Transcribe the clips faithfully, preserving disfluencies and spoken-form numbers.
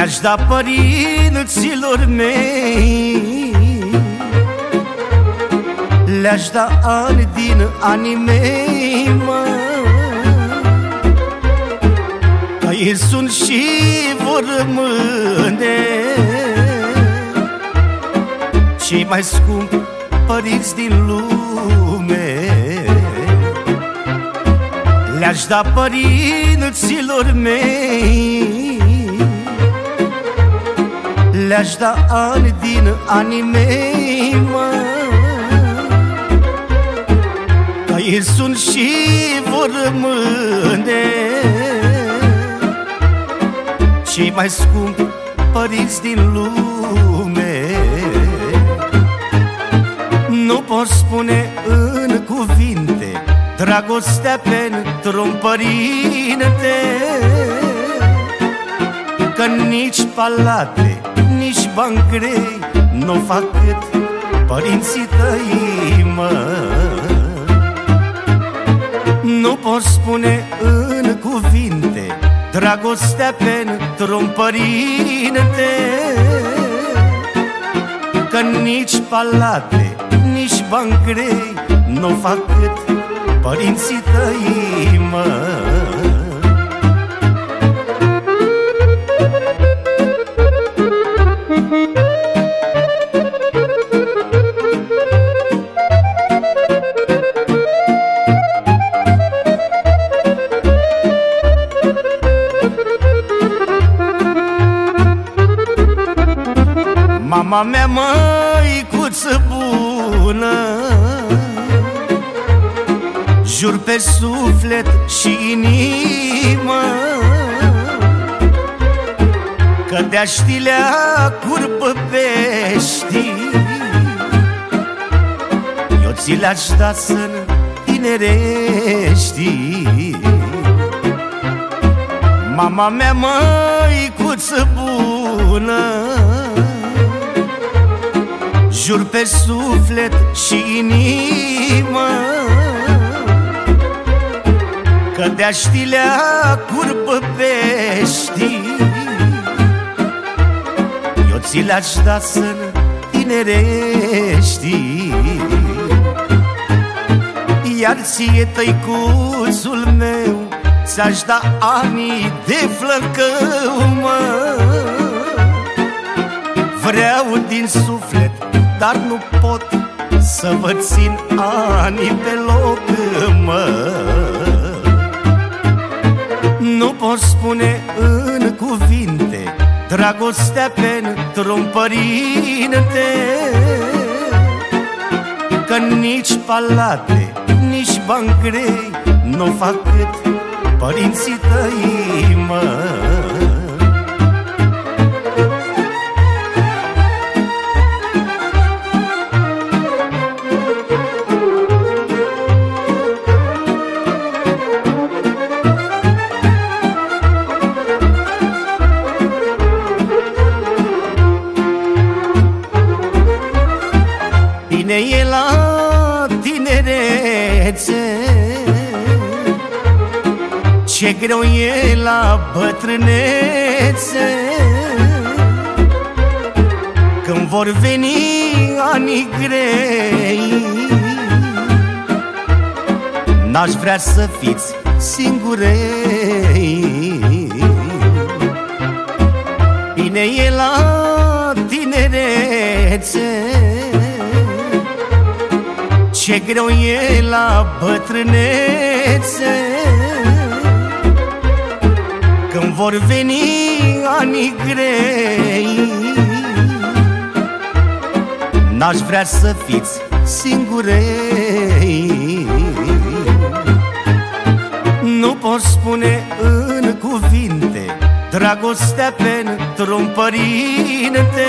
Le-aș da părinților mei, le-aș da ani din anii mei, mă, că ei sunt și vor rămâne cei mai scumpi părinți din lume. Le-aș da părinților mei, le-aș da ani din anii mei, mă, că ei sunt și vor rămâne cei mai scumpi părinți din lume. Nu pot spune în cuvinte dragostea pentru-un părinte, că nici palate, nici bani grei nu fac cât părinții tăi, mă. Nu pot spune în cuvinte dragostea pentru-un părinte, că nici palate, nici bani grei nu fac cât părinții tăi, mă. Mama mea, măicuță bună, jur pe suflet și inimă, că de-a știlea curpă pești, eu ți le-aș da să-ntinerești. Mama mea, măicuță bună, jur pe suflet și inimă, că de-a știlea curpă pești, eu ți le-aș da să-ntinerești. Iar ție, tăicuțul meu, ți-aș da ani de flăcău, mă. Vreau din suflet, dar nu pot să vă țin ani pe loc, mă. Nu pot spune în cuvinte dragostea pentru-un părinte, că nici palate, nici bani grei nu fac cât părinții tăi, mă. Bine e la tinerețe, ce greu e la bătrânețe, când vor veni anii grei. N-aș vrea să fiți singurei. Bine e la tinerețe, ce greu e la bătrânețe, când vor veni anii grei. N-aș vrea să fiți singurei. Nu pot spune în cuvinte dragostea pentru-un părinte,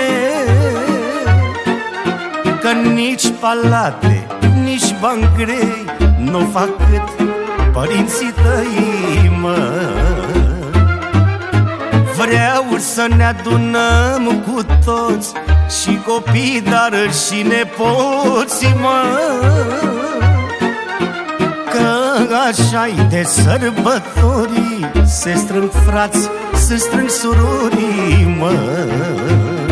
că nici palate, nici bani grei nu fac cât părinții tăi, mă. Vreau să ne adunăm cu toți, și copii, dar și nepoții, mă, că așa-i de sărbătorii, se strâng frați, se strâng surorii, mă.